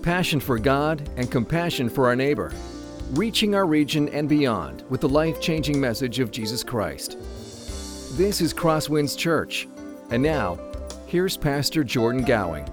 passion for God, and compassion for our neighbor, reaching our region and beyond with the life-changing message of Jesus Christ. This is Crosswinds Church, and now, here's Pastor Jordan Gowing.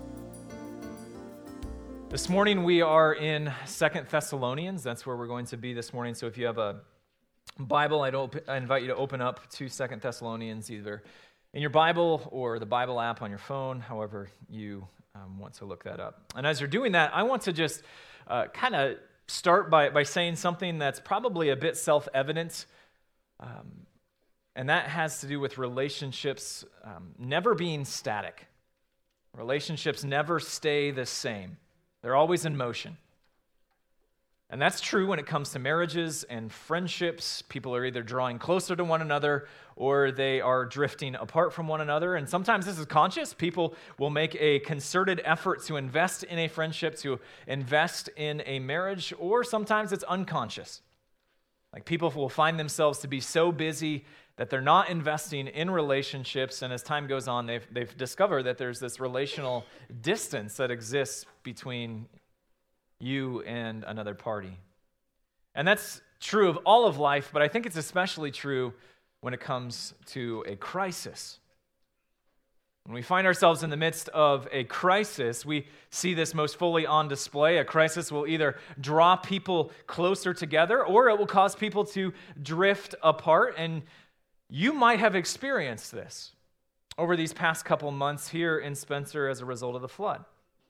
This morning we are in 2 Thessalonians. That's where we're going to be this morning. So if you have a Bible, I invite you to open up to 2 Thessalonians, either in your Bible or the Bible app on your phone, however you want to look that up. And as you're doing that, I want to just kind of start by saying something that's probably a bit self-evident, and that has to do with relationships never being static. Relationships never stay the same. They're always in motion. And that's true when it comes to marriages and friendships. People are either drawing closer to one another or they are drifting apart from one another. And sometimes this is conscious. People will make a concerted effort to invest in a friendship, to invest in a marriage, or sometimes it's unconscious. Like people will find themselves to be so busy that they're not investing in relationships, and as time goes on, they've discovered that there's this relational distance that exists between you and another party. And that's true of all of life, but I think it's especially true when it comes to a crisis. When we find ourselves in the midst of a crisis, we see this most fully on display. A crisis will either draw people closer together, or it will cause people to drift apart. And you might have experienced this over these past couple months here in Spencer as a result of the flood.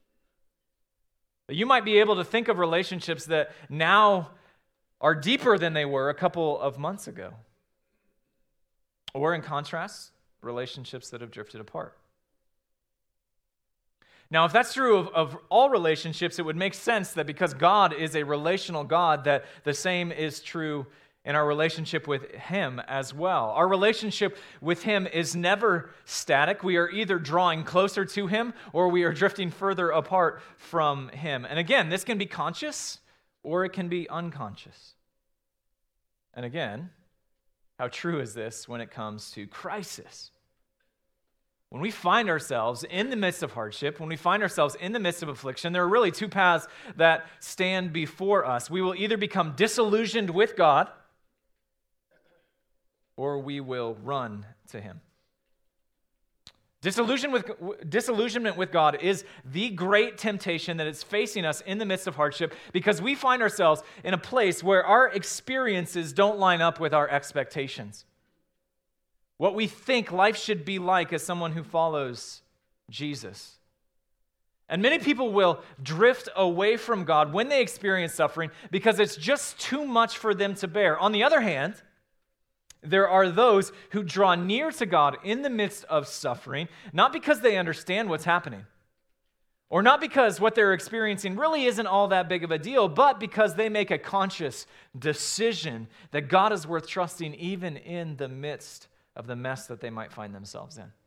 You might be able to think of relationships that now are deeper than they were a couple of months ago. Or in contrast, relationships that have drifted apart. Now, if that's true of all relationships, it would make sense that because God is a relational God, that the same is true in our relationship with Him as well. Our relationship with Him is never static. We are either drawing closer to Him or we are drifting further apart from Him. And again, this can be conscious or it can be unconscious. And again, how true is this when it comes to crisis? When we find ourselves in the midst of hardship, when we find ourselves in the midst of affliction, there are really two paths that stand before us. We will either become disillusioned with God, or we will run to Him. Disillusionment with God is the great temptation that is facing us in the midst of hardship because we find ourselves in a place where our experiences don't line up with our expectations. What we think life should be like as someone who follows Jesus. And many people will drift away from God when they experience suffering because it's just too much for them to bear. On the other hand, there are those who draw near to God in the midst of suffering, not because they understand what's happening, or not because what they're experiencing really isn't all that big of a deal, but because they make a conscious decision that God is worth trusting even in the midst of the mess that they might find themselves in.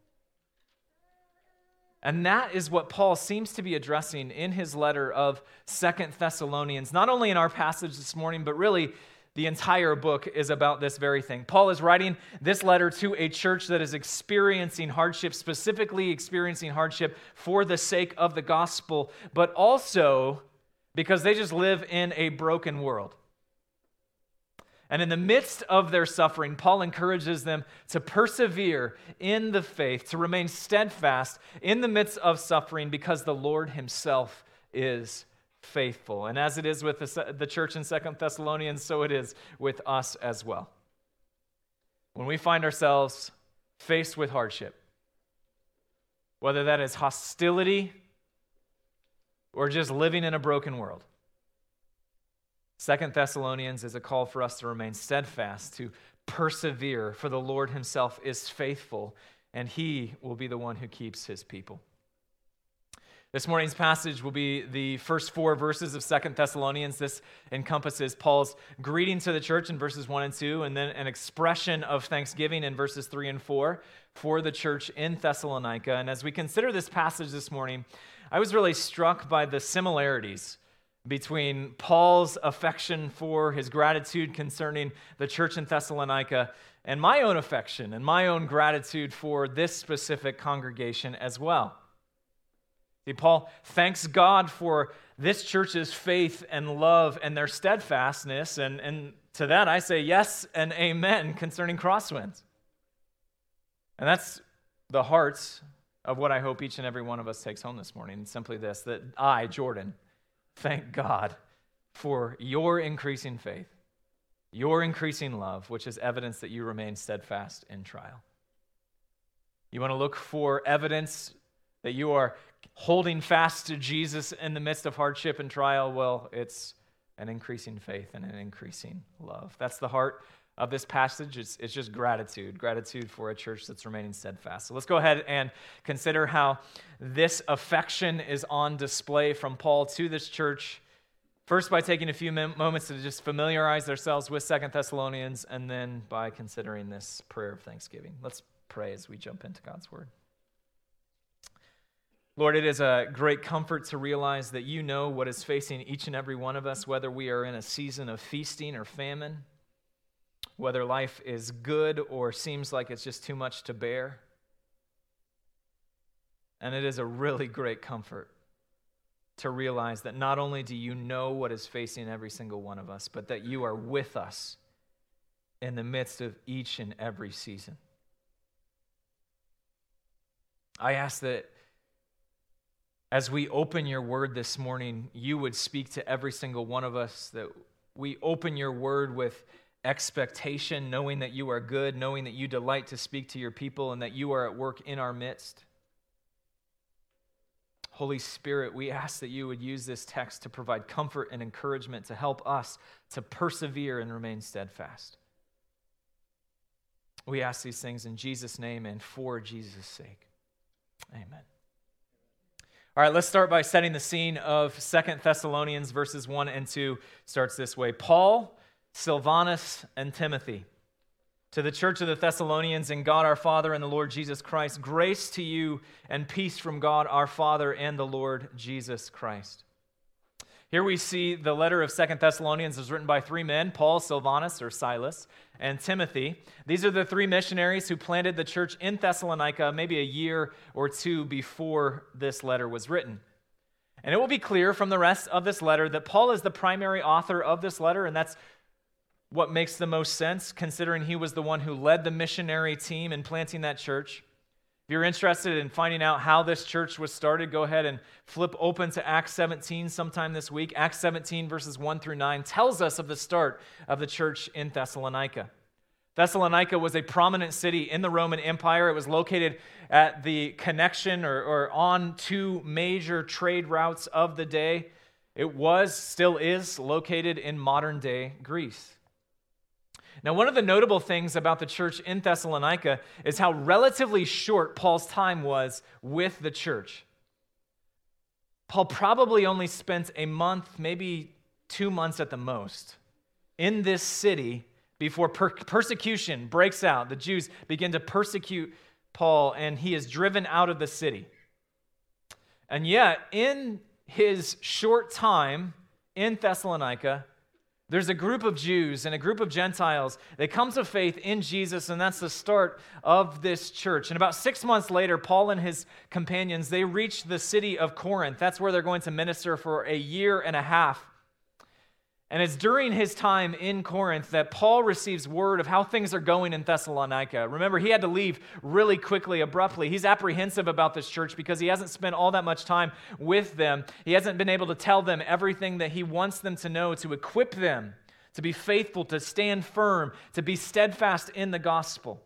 And that is what Paul seems to be addressing in his letter of 2 Thessalonians, not only in our passage this morning, but really the entire book is about this very thing. Paul is writing this letter to a church that is experiencing hardship, specifically experiencing hardship for the sake of the gospel, but also because they just live in a broken world. And in the midst of their suffering, Paul encourages them to persevere in the faith, to remain steadfast in the midst of suffering because the Lord Himself is faithful. And as it is with the church in 2 Thessalonians, so it is with us as well. When we find ourselves faced with hardship, whether that is hostility or just living in a broken world, 2 Thessalonians is a call for us to remain steadfast, to persevere, for the Lord Himself is faithful, and He will be the one who keeps His people. This morning's passage will be the first 4 verses of 2 Thessalonians. This encompasses Paul's greeting to the church in verses 1 and 2, and then an expression of thanksgiving in verses 3 and 4 for the church in Thessalonica. And as we consider this passage this morning, I was really struck by the similarities between Paul's affection for his gratitude concerning the church in Thessalonica and my own affection and my own gratitude for this specific congregation as well. See, Paul thanks God for this church's faith and love and their steadfastness, and to that I say yes and amen concerning Crosswinds. And that's the heart of what I hope each and every one of us takes home this morning. It's simply this, that I, Jordan, thank God for your increasing faith, your increasing love, which is evidence that you remain steadfast in trial. You want to look for evidence that you are holding fast to Jesus in the midst of hardship and trial? Well, it's an increasing faith and an increasing love. That's the heart of this passage. It's just gratitude for a church that's remaining steadfast. So let's go ahead and consider how this affection is on display from Paul to this church. First, by taking a few moments to just familiarize ourselves with 2 Thessalonians, and then by considering this prayer of thanksgiving. Let's pray as we jump into God's word. Lord, it is a great comfort to realize that you know what is facing each and every one of us, whether we are in a season of feasting or famine, whether life is good or seems like it's just too much to bear. And it is a really great comfort to realize that not only do you know what is facing every single one of us, but that you are with us in the midst of each and every season. I ask that as we open your word this morning, you would speak to every single one of us, that we open your word with expectation, knowing that you are good, knowing that you delight to speak to your people, and that you are at work in our midst. Holy Spirit, we ask that you would use this text to provide comfort and encouragement to help us to persevere and remain steadfast. We ask these things in Jesus' name and for Jesus' sake. Amen. All right, let's start by setting the scene of 2 Thessalonians verses 1 and 2. Starts this way. Paul, Silvanus, and Timothy, to the church of the Thessalonians in God our Father and the Lord Jesus Christ, grace to you and peace from God our Father and the Lord Jesus Christ. Here we see the letter of 2 Thessalonians is written by three men, Paul, Silvanus, or Silas, and Timothy. These are the three missionaries who planted the church in Thessalonica maybe a year or two before this letter was written. And it will be clear from the rest of this letter that Paul is the primary author of this letter, and that's what makes the most sense, considering he was the one who led the missionary team in planting that church. If you're interested in finding out how this church was started, go ahead and flip open to Acts 17 sometime this week. Acts 17 verses 1 through 9 tells us of the start of the church in Thessalonica. Thessalonica was a prominent city in the Roman Empire. It was located at the connection or on two major trade routes of the day. It still is located in modern-day Greece. Now, one of the notable things about the church in Thessalonica is how relatively short Paul's time was with the church. Paul probably only spent a month, maybe 2 months at the most, in this city before persecution breaks out. The Jews begin to persecute Paul, and he is driven out of the city. And yet, in his short time in Thessalonica, there's a group of Jews and a group of Gentiles that come to faith in Jesus, and that's the start of this church. And about 6 months later, Paul and his companions, they reach the city of Corinth. That's where they're going to minister for a year and a half. And it's during his time in Corinth that Paul receives word of how things are going in Thessalonica. Remember, he had to leave really quickly, abruptly. He's apprehensive about this church because he hasn't spent all that much time with them. He hasn't been able to tell them everything that he wants them to know, to equip them, to be faithful, to stand firm, to be steadfast in the gospel.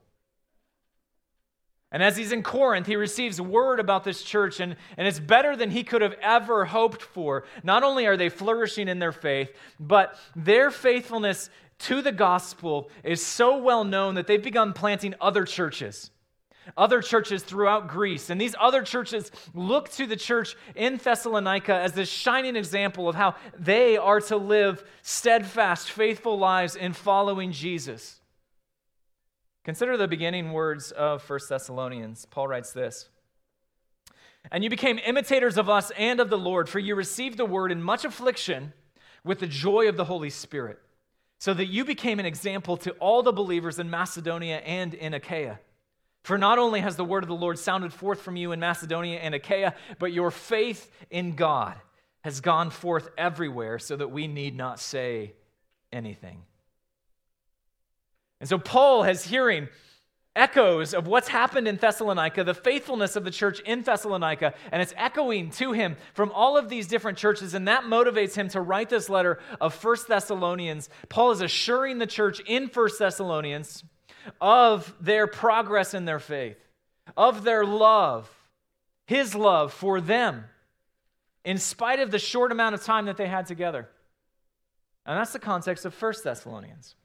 And as he's in Corinth, he receives word about this church, and it's better than he could have ever hoped for. Not only are they flourishing in their faith, but their faithfulness to the gospel is so well known that they've begun planting other churches throughout Greece. And these other churches look to the church in Thessalonica as this shining example of how they are to live steadfast, faithful lives in following Jesus. Consider the beginning words of 1 Thessalonians. Paul writes this, "And you became imitators of us and of the Lord, for you received the word in much affliction with the joy of the Holy Spirit, so that you became an example to all the believers in Macedonia and in Achaia. For not only has the word of the Lord sounded forth from you in Macedonia and Achaia, but your faith in God has gone forth everywhere, so that we need not say anything." And so Paul is hearing echoes of what's happened in Thessalonica, the faithfulness of the church in Thessalonica, and it's echoing to him from all of these different churches, and that motivates him to write this letter of 1 Thessalonians. Paul is assuring the church in 1 Thessalonians of their progress in their faith, of their love, his love for them, in spite of the short amount of time that they had together. And that's the context of 1 Thessalonians.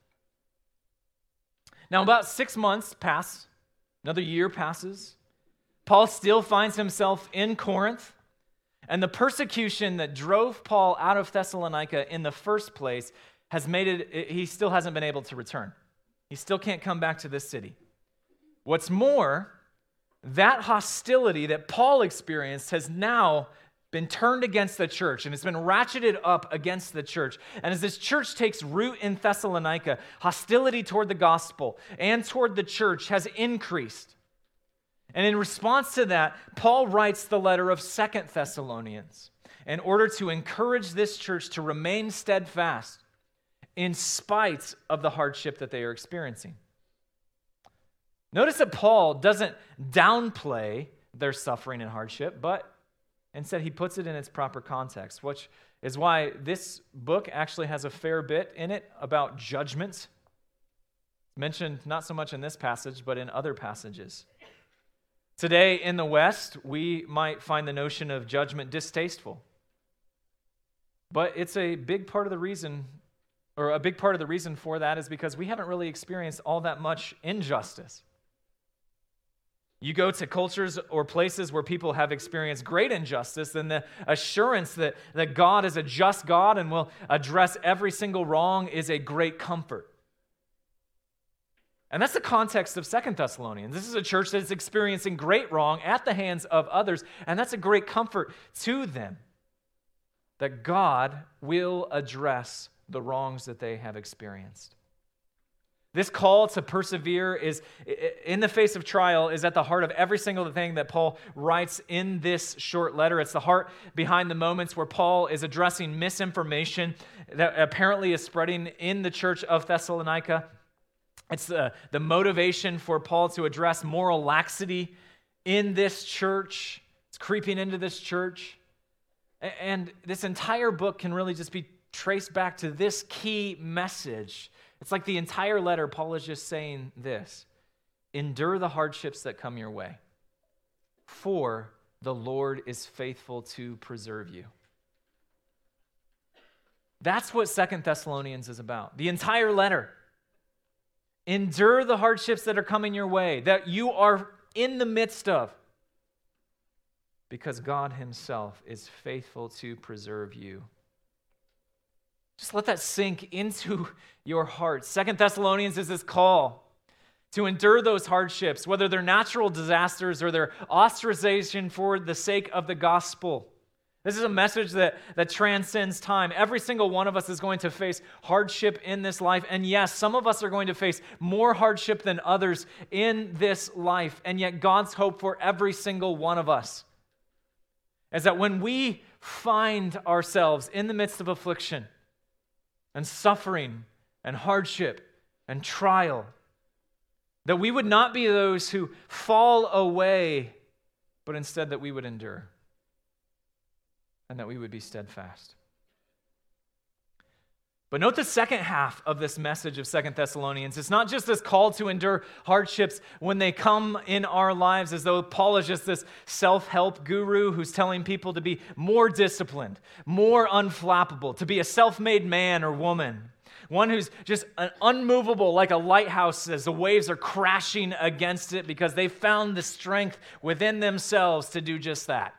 Now, about 6 months pass, another year passes. Paul still finds himself in Corinth, and the persecution that drove Paul out of Thessalonica in the first place has made it, he still hasn't been able to return. He still can't come back to this city. What's more, that hostility that Paul experienced has now been turned against the church, and it's been ratcheted up against the church. And as this church takes root in Thessalonica, hostility toward the gospel and toward the church has increased. And in response to that, Paul writes the letter of 2 Thessalonians in order to encourage this church to remain steadfast in spite of the hardship that they are experiencing. Notice that Paul doesn't downplay their suffering and hardship, but instead, he puts it in its proper context, which is why this book actually has a fair bit in it about judgment. It's mentioned not so much in this passage, but in other passages. Today in the West, we might find the notion of judgment distasteful. But it's a big part of the reason, or a big part of the reason for that is because we haven't really experienced all that much injustice. You go to cultures or places where people have experienced great injustice, then the assurance that God is a just God and will address every single wrong is a great comfort. And that's the context of 2 Thessalonians. This is a church that is experiencing great wrong at the hands of others, and that's a great comfort to them, that God will address the wrongs that they have experienced. This call to persevere is, in the face of trial, is at the heart of every single thing that Paul writes in this short letter. It's the heart behind the moments where Paul is addressing misinformation that apparently is spreading in the church of Thessalonica. It's the motivation for Paul to address moral laxity in this church. It's creeping into this church. And this entire book can really just be traced back to this key message. It's like the entire letter, Paul is just saying this: endure the hardships that come your way, for the Lord is faithful to preserve you. That's what 2 Thessalonians is about. The entire letter. Endure the hardships that are coming your way, that you are in the midst of, because God himself is faithful to preserve you. Just let that sink into your heart. 2 Thessalonians is this call to endure those hardships, whether they're natural disasters or they're ostracization for the sake of the gospel. This is a message that transcends time. Every single one of us is going to face hardship in this life. And yes, some of us are going to face more hardship than others in this life. And yet God's hope for every single one of us is that when we find ourselves in the midst of affliction and suffering and hardship and trial, that we would not be those who fall away, but instead that we would endure and that we would be steadfast. But note the second half of this message of 2 Thessalonians. It's not just this call to endure hardships when they come in our lives, as though Paul is just this self-help guru who's telling people to be more disciplined, more unflappable, to be a self-made man or woman, one who's just unmovable like a lighthouse as the waves are crashing against it because they found the strength within themselves to do just that.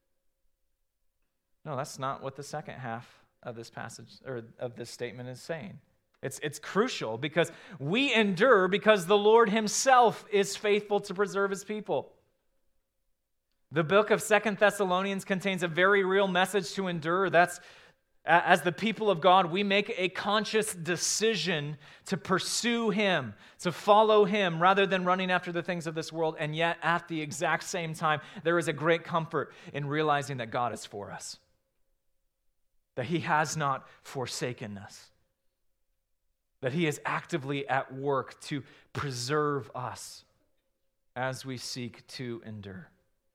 No, that's not what the second half of this passage or of this statement is saying. It's crucial because we endure because the Lord himself is faithful to preserve his people. The book of 2 Thessalonians contains a very real message to endure. That's As the people of God, we make a conscious decision to pursue Him, to follow Him, rather than running after the things of this world. And yet, at the exact same time, there is a great comfort in realizing that God is for us, that He has not forsaken us, that He is actively at work to preserve us as we seek to endure.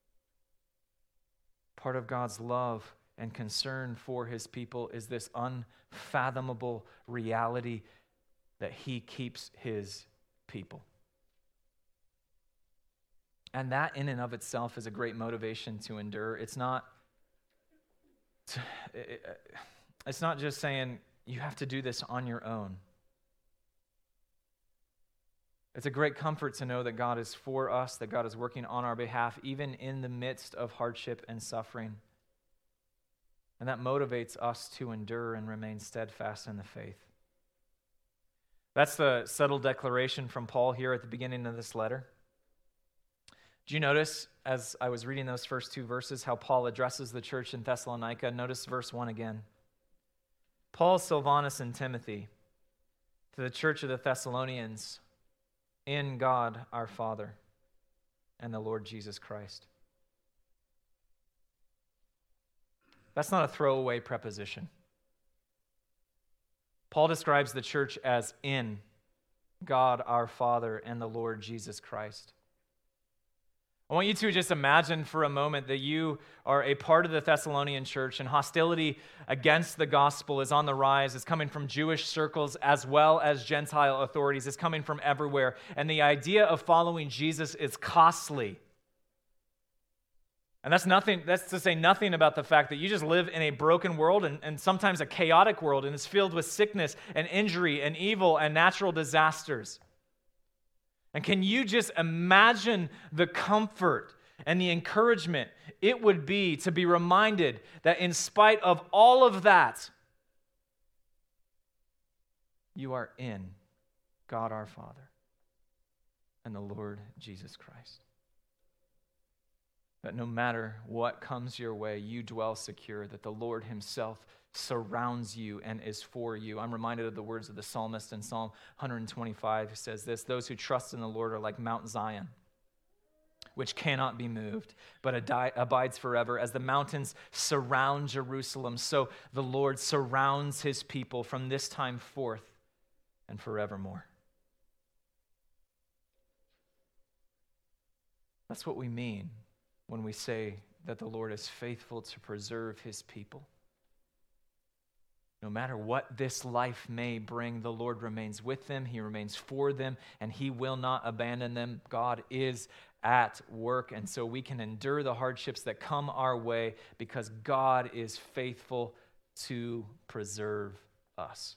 Part of God's love and concern for His people is this unfathomable reality that He keeps His people. And that in and of itself is a great motivation to endure. It's not just saying you have to do this on your own. It's a great comfort to know that God is for us, that God is working on our behalf, even in the midst of hardship and suffering. And that motivates us to endure and remain steadfast in the faith. That's the subtle declaration from Paul here at the beginning of this letter. Did you notice, as I was reading those first two verses, how Paul addresses the church in Thessalonica? Notice verse 1 again. Paul, Silvanus, and Timothy, to the church of the Thessalonians, in God our Father and the Lord Jesus Christ. That's not a throwaway preposition. Paul describes the church as in God our Father and the Lord Jesus Christ. I want you to just imagine for a moment that you are a part of the Thessalonian church and hostility against the gospel is on the rise. It's coming from Jewish circles as well as Gentile authorities. It's coming from everywhere. And the idea of following Jesus is costly. And that's to say nothing about the fact that you just live in a broken world and sometimes a chaotic world, and it's filled with sickness and injury and evil and natural disasters. And can you just imagine the comfort and the encouragement it would be to be reminded that in spite of all of that, you are in God our Father and the Lord Jesus Christ. That no matter what comes your way, you dwell secure, that the Lord Himself surrounds you and is for you. I'm reminded of the words of the psalmist in Psalm 125, who says this: those who trust in the Lord are like Mount Zion, which cannot be moved, but abides forever. As the mountains surround Jerusalem, so the Lord surrounds His people from this time forth and forevermore. That's what we mean when we say that the Lord is faithful to preserve His people. No matter what this life may bring, the Lord remains with them, He remains for them, and He will not abandon them. God is at work, and so we can endure the hardships that come our way because God is faithful to preserve us.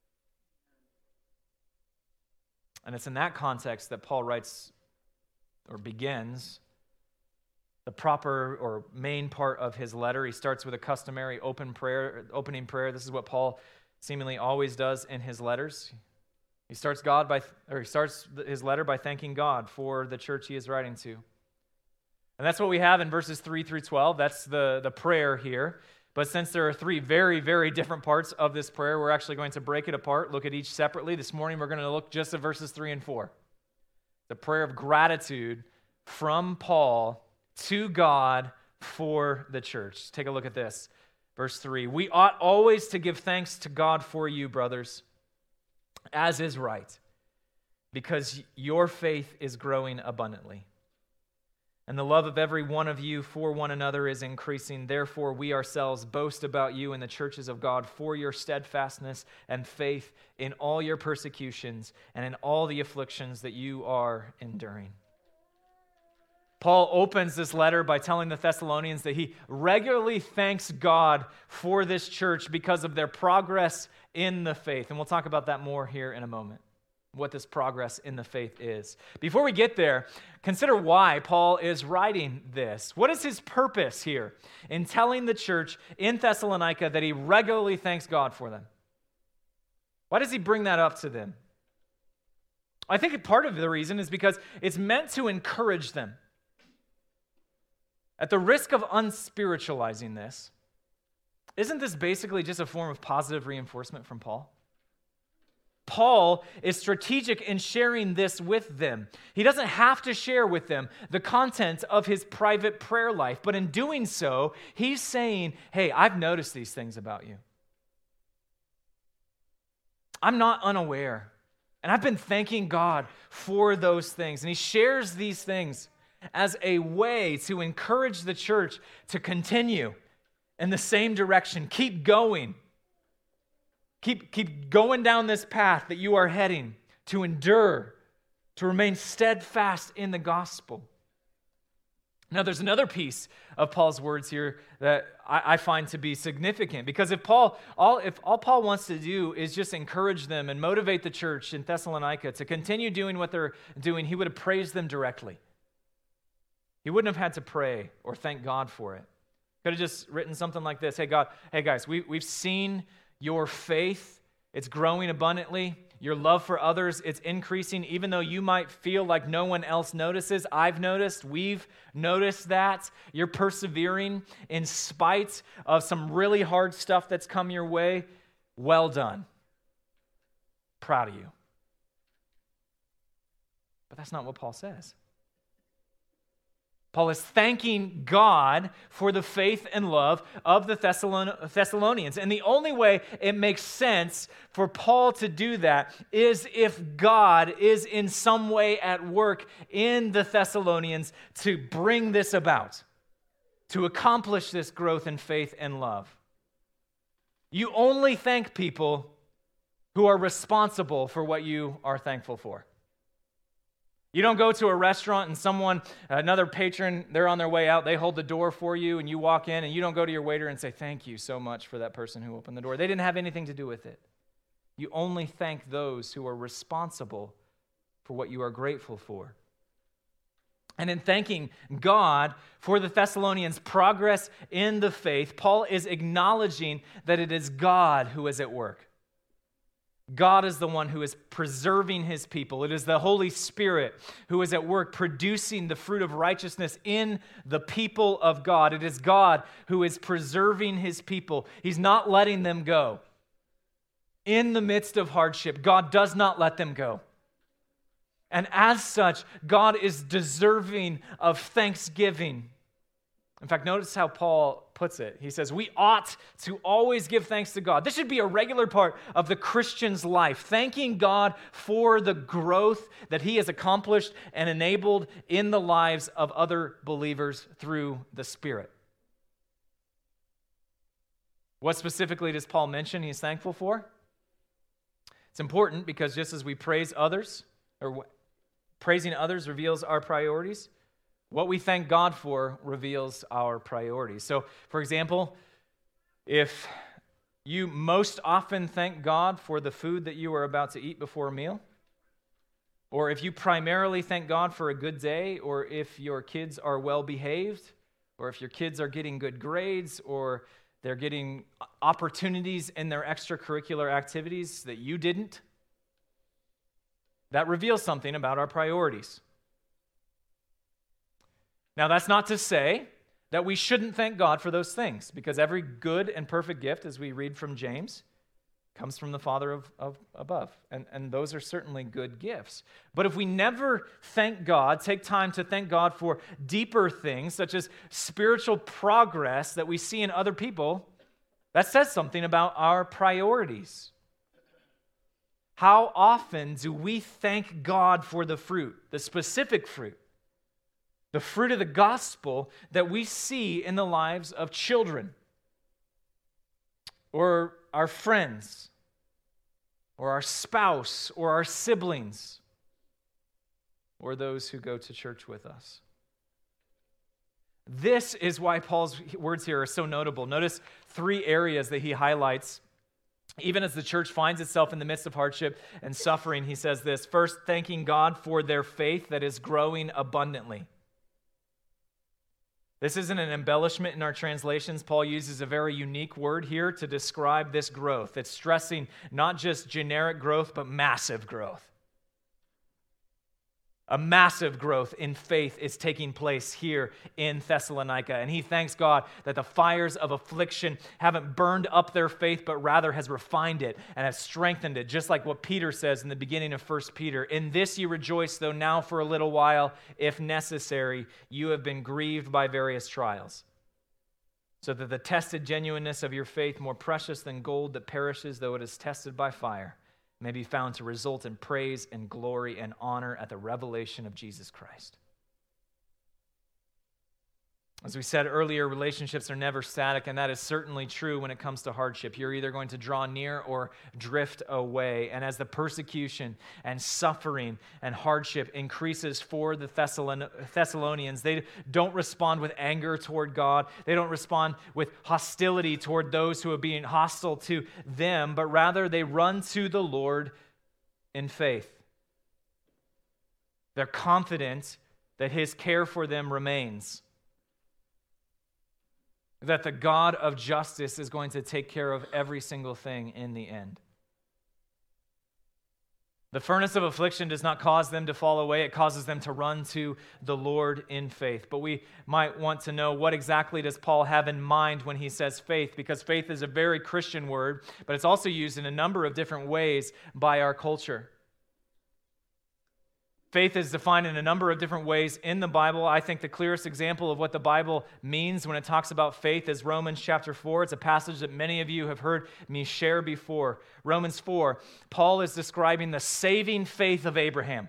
And it's in that context that Paul writes or begins the proper or main part of his letter. He starts with a customary opening prayer. This is what Paul seemingly always does in his letters. He starts his letter by thanking God for the church he is writing to. And that's what we have in verses 3 through 12. That's the prayer here. But since there are three very, very different parts of this prayer, we're actually going to break it apart, look at each separately. This morning we're going to look just at verses 3 and 4. The prayer of gratitude from Paul to God for the church. Take a look at this. Verse 3, we ought always to give thanks to God for you, brothers, as is right, because your faith is growing abundantly. And the love of every one of you for one another is increasing. Therefore, we ourselves boast about you in the churches of God for your steadfastness and faith in all your persecutions and in all the afflictions that you are enduring. Paul opens this letter by telling the Thessalonians that he regularly thanks God for this church because of their progress in the faith. And we'll talk about that more here in a moment, what this progress in the faith is. Before we get there, consider why Paul is writing this. What is his purpose here in telling the church in Thessalonica that he regularly thanks God for them? Why does he bring that up to them? I think part of the reason is because it's meant to encourage them. At the risk of unspiritualizing this, Isn't this basically just a form of positive reinforcement from Paul? Paul is strategic in sharing this with them. He doesn't have to share with them the content of his private prayer life, but in doing so, he's saying, hey, I've noticed these things about you. I'm not unaware, and I've been thanking God for those things. And he shares these things as a way to encourage the church to continue in the same direction. Keep going. Keep going down this path that you are heading, to endure, to remain steadfast in the gospel. Now, there's another piece of Paul's words here that I find to be significant, because if all Paul wants to do is just encourage them and motivate the church in Thessalonica to continue doing what they're doing, he would have praised them directly. He wouldn't have had to pray or thank God for it. Could have just written something like this: hey guys, we've seen your faith, it's growing abundantly. Your love for others, it's increasing. Even though you might feel like no one else notices, I've noticed, we've noticed that. You're persevering in spite of some really hard stuff that's come your way. Well done. Proud of you. But that's not what Paul says. Paul is thanking God for the faith and love of the Thessalonians. And the only way it makes sense for Paul to do that is if God is in some way at work in the Thessalonians to bring this about, to accomplish this growth in faith and love. You only thank people who are responsible for what you are thankful for. You don't go to a restaurant and another patron, they're on their way out, they hold the door for you and you walk in, and you don't go to your waiter and say, thank you so much for that person who opened the door. They didn't have anything to do with it. You only thank those who are responsible for what you are grateful for. And in thanking God for the Thessalonians' progress in the faith, Paul is acknowledging that it is God who is at work. God is the one who is preserving his people. It is the Holy Spirit who is at work producing the fruit of righteousness in the people of God. It is God who is preserving his people. He's not letting them go. In the midst of hardship, God does not let them go. And as such, God is deserving of thanksgiving. In fact, notice how Paul puts it. He says, we ought to always give thanks to God. This should be a regular part of the Christian's life, thanking God for the growth that he has accomplished and enabled in the lives of other believers through the Spirit. What specifically does Paul mention he's thankful for? It's important because just as we praise others, or praising others reveals our priorities, what we thank God for reveals our priorities. So, for example, if you most often thank God for the food that you are about to eat before a meal, or if you primarily thank God for a good day, or if your kids are well behaved, or if your kids are getting good grades, or they're getting opportunities in their extracurricular activities that you didn't, that reveals something about our priorities. Now, that's not to say that we shouldn't thank God for those things, because every good and perfect gift, as we read from James, comes from the Father of above, and those are certainly good gifts. But if we never thank God, take time to thank God for deeper things, such as spiritual progress that we see in other people, that says something about our priorities. How often do we thank God for the fruit, the specific fruit, the fruit of the gospel that we see in the lives of children, or our friends, or our spouse, or our siblings, or those who go to church with us? This is why Paul's words here are so notable. Notice 3 areas that he highlights. Even as the church finds itself in the midst of hardship and suffering, he says this: first, thanking God for their faith that is growing abundantly. This isn't an embellishment in our translations. Paul uses a very unique word here to describe this growth. It's stressing not just generic growth, but massive growth. A massive growth in faith is taking place here in Thessalonica. And he thanks God that the fires of affliction haven't burned up their faith, but rather has refined it and has strengthened it. Just like what Peter says in the beginning of 1 Peter. In this you rejoice, though now for a little while, if necessary, you have been grieved by various trials. So that the tested genuineness of your faith, more precious than gold that perishes though it is tested by fire, may be found to result in praise and glory and honor at the revelation of Jesus Christ. As we said earlier, relationships are never static, and that is certainly true when it comes to hardship. You're either going to draw near or drift away. And as the persecution and suffering and hardship increases for the Thessalonians, they don't respond with anger toward God. They don't respond with hostility toward those who are being hostile to them, but rather they run to the Lord in faith. They're confident that His care for them remains, that the God of justice is going to take care of every single thing in the end. The furnace of affliction does not cause them to fall away. It causes them to run to the Lord in faith. But we might want to know, what exactly does Paul have in mind when he says faith? Because faith is a very Christian word, but it's also used in a number of different ways by our culture. Faith is defined in a number of different ways in the Bible. I think the clearest example of what the Bible means when it talks about faith is Romans chapter 4. It's a passage that many of you have heard me share before. Romans 4, Paul is describing the saving faith of Abraham.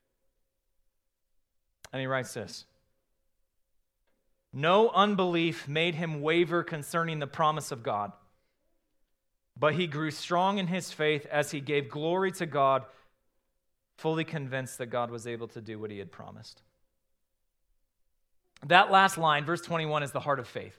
And he writes this: "No unbelief made him waver concerning the promise of God, but he grew strong in his faith as he gave glory to God, fully convinced that God was able to do what He had promised." That last line, verse 21, is the heart of faith.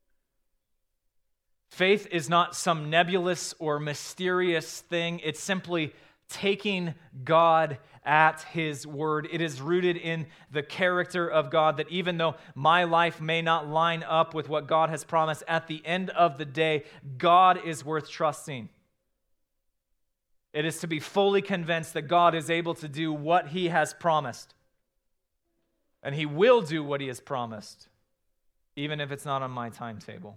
Faith is not some nebulous or mysterious thing. It's simply taking God at His word. It is rooted in the character of God, that even though my life may not line up with what God has promised, at the end of the day, God is worth trusting. It is to be fully convinced that God is able to do what He has promised. And He will do what He has promised, even if it's not on my timetable.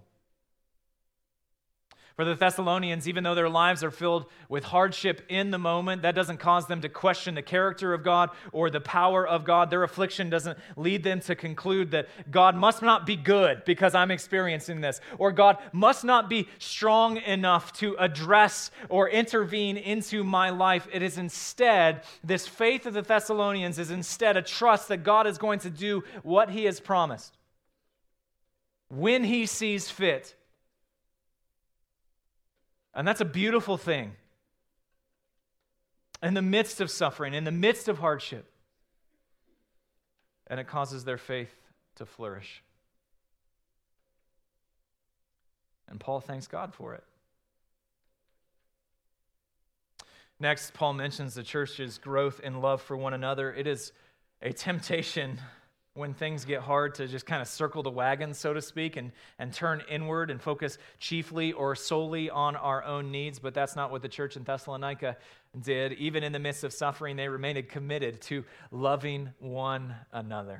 For the Thessalonians, even though their lives are filled with hardship in the moment, that doesn't cause them to question the character of God or the power of God. Their affliction doesn't lead them to conclude that God must not be good because I'm experiencing this, or God must not be strong enough to address or intervene into my life. It is instead, this faith of the Thessalonians is instead a trust that God is going to do what He has promised when He sees fit. And that's a beautiful thing. In the midst of suffering, in the midst of hardship. And it causes their faith to flourish. And Paul thanks God for it. Next, Paul mentions the church's growth in love for one another. It is a temptation when things get hard to just kind of circle the wagon, so to speak, and turn inward and focus chiefly or solely on our own needs. But that's not what the church in Thessalonica did. Even in the midst of suffering, they remained committed to loving one another.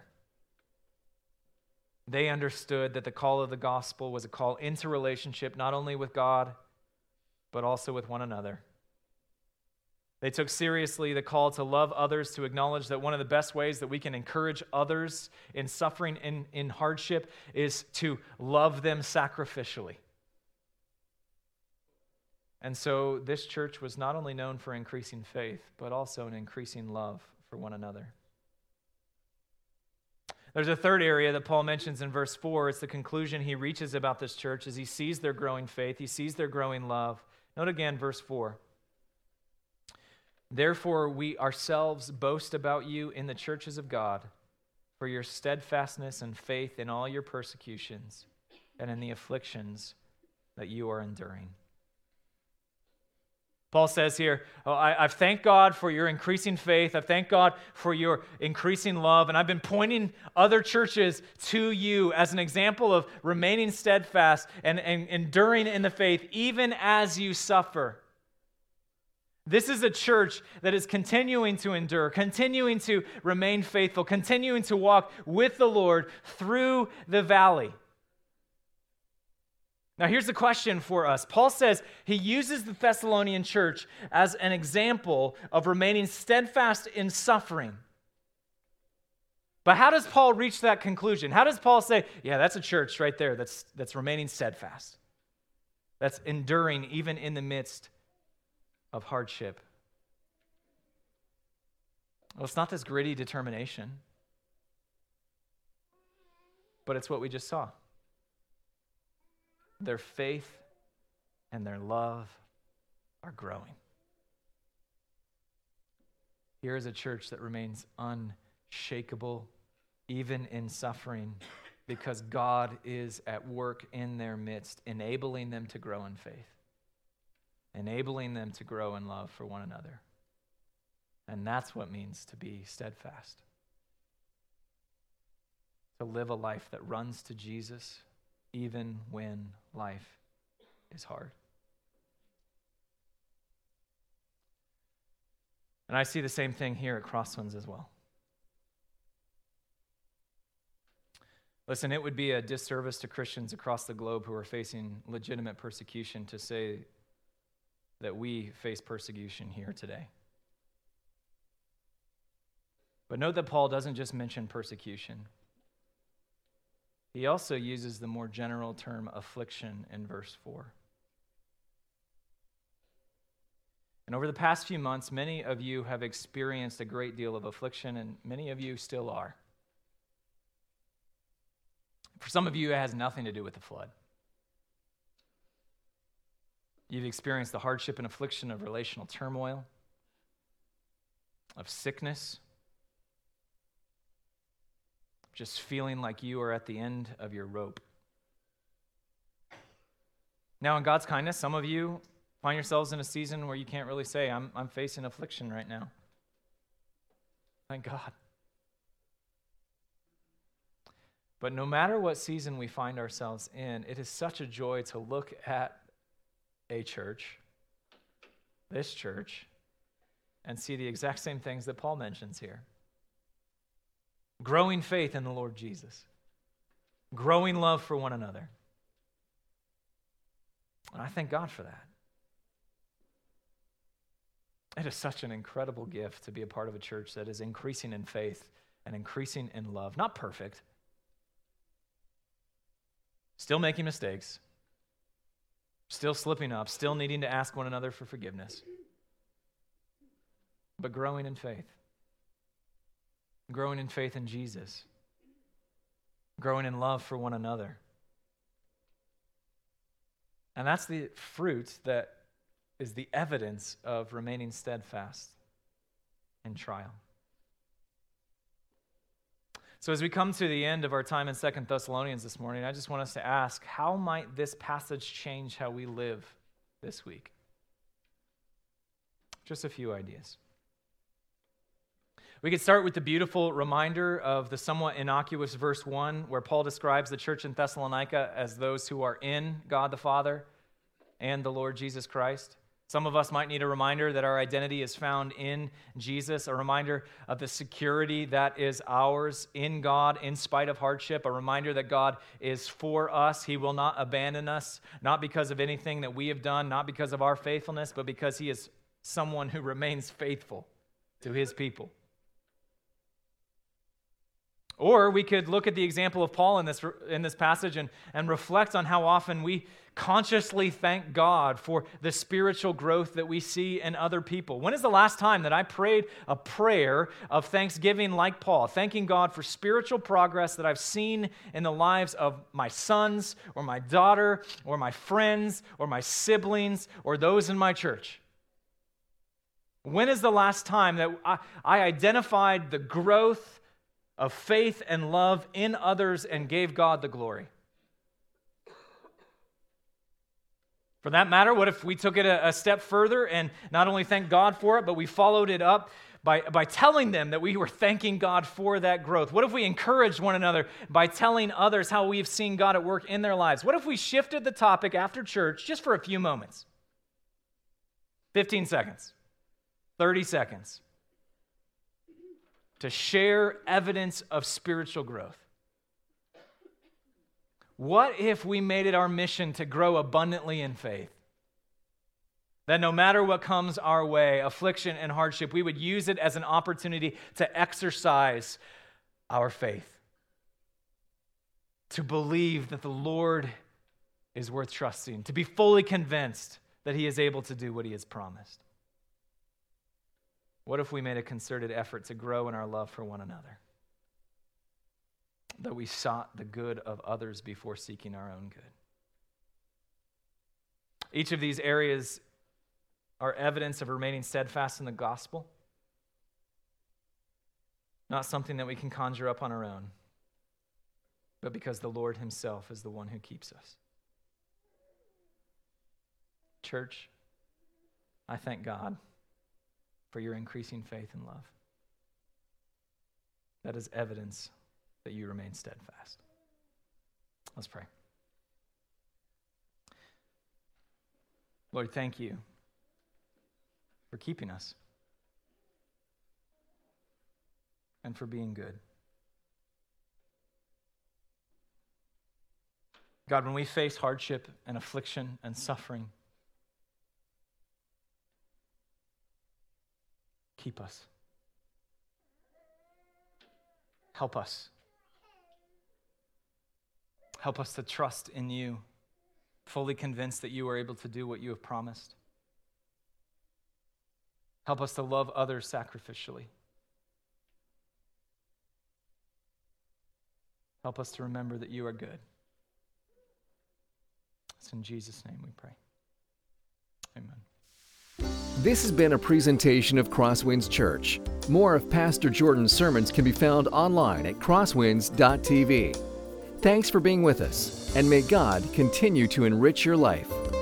They understood that the call of the gospel was a call into relationship, not only with God, but also with one another. They took seriously the call to love others, to acknowledge that one of the best ways that we can encourage others in suffering, in hardship, is to love them sacrificially. And so this church was not only known for increasing faith, but also an increasing love for one another. There's a third area that Paul mentions in verse 4. It's the conclusion he reaches about this church as he sees their growing faith, he sees their growing love. Note again verse 4. "Therefore, we ourselves boast about you in the churches of God for your steadfastness and faith in all your persecutions and in the afflictions that you are enduring." Paul says here, I've thanked God for your increasing faith. I've thanked God for your increasing love. And I've been pointing other churches to you as an example of remaining steadfast and enduring in the faith, even as you suffer. This is a church that is continuing to endure, continuing to remain faithful, continuing to walk with the Lord through the valley. Now, here's the question for us. Paul says he uses the Thessalonian church as an example of remaining steadfast in suffering. But how does Paul reach that conclusion? How does Paul say, yeah, that's a church right there that's remaining steadfast, that's enduring even in the midst of hardship? Well, it's not this gritty determination, but it's what we just saw. Their faith and their love are growing. Here is a church that remains unshakable, even in suffering, because God is at work in their midst, enabling them to grow in faith, enabling them to grow in love for one another. And that's what it means to be steadfast. To live a life that runs to Jesus even when life is hard. And I see the same thing here at Crosswinds as well. Listen, it would be a disservice to Christians across the globe who are facing legitimate persecution to say that we face persecution here today. But note that Paul doesn't just mention persecution. He also uses the more general term affliction in verse 4. And over the past few months, many of you have experienced a great deal of affliction, and many of you still are. For some of you, it has nothing to do with the flood. You've experienced the hardship and affliction of relational turmoil, of sickness, just feeling like you are at the end of your rope. Now, in God's kindness, some of you find yourselves in a season where you can't really say, I'm facing affliction right now. Thank God. But no matter what season we find ourselves in, it is such a joy to look at a church, this church, and see the exact same things that Paul mentions here. Growing faith in the Lord Jesus. Growing love for one another. And I thank God for that. It is such an incredible gift to be a part of a church that is increasing in faith and increasing in love. Not perfect. Still making mistakes. Still slipping up. Still needing to ask one another for forgiveness. But growing in faith. Growing in faith in Jesus. Growing in love for one another. And that's the fruit that is the evidence of remaining steadfast in trial. So as we come to the end of our time in 2 Thessalonians this morning, I just want us to ask, how might this passage change how we live this week? Just a few ideas. We could start with the beautiful reminder of the somewhat innocuous verse 1, where Paul describes the church in Thessalonica as those who are in God the Father and the Lord Jesus Christ. Some of us might need a reminder that our identity is found in Jesus, a reminder of the security that is ours in God in spite of hardship, a reminder that God is for us. He will not abandon us, not because of anything that we have done, not because of our faithfulness, but because he is someone who remains faithful to his people. Or we could look at the example of Paul in this passage and reflect on how often we consciously thank God for the spiritual growth that we see in other people. When is the last time that I prayed a prayer of thanksgiving like Paul, thanking God for spiritual progress that I've seen in the lives of my sons or my daughter or my friends or my siblings or those in my church? When is the last time that I identified the growth of faith and love in others and gave God the glory? For that matter, what if we took it a step further and not only thanked God for it, but we followed it up by telling them that we were thanking God for that growth? What if we encouraged one another by telling others how we've seen God at work in their lives? What if we shifted the topic after church just for a few moments? 15 seconds. 30 seconds to share evidence of spiritual growth. What if we made it our mission to grow abundantly in faith? That no matter what comes our way, affliction and hardship, we would use it as an opportunity to exercise our faith, to believe that the Lord is worth trusting, to be fully convinced that He is able to do what He has promised. What if we made a concerted effort to grow in our love for one another? That we sought the good of others before seeking our own good. Each of these areas are evidence of remaining steadfast in the gospel, not something that we can conjure up on our own, but because the Lord Himself is the one who keeps us. Church, I thank God for your increasing faith and love. That is evidence that you remain steadfast. Let's pray. Lord, thank you for keeping us and for being good. God, when we face hardship and affliction and suffering, keep us. Help us. Help us to trust in you, fully convinced that you are able to do what you have promised. Help us to love others sacrificially. Help us to remember that you are good. It's in Jesus' name we pray. Amen. This has been a presentation of Crosswinds Church. More of Pastor Jordan's sermons can be found online at crosswinds.tv. Thanks for being with us, and may God continue to enrich your life.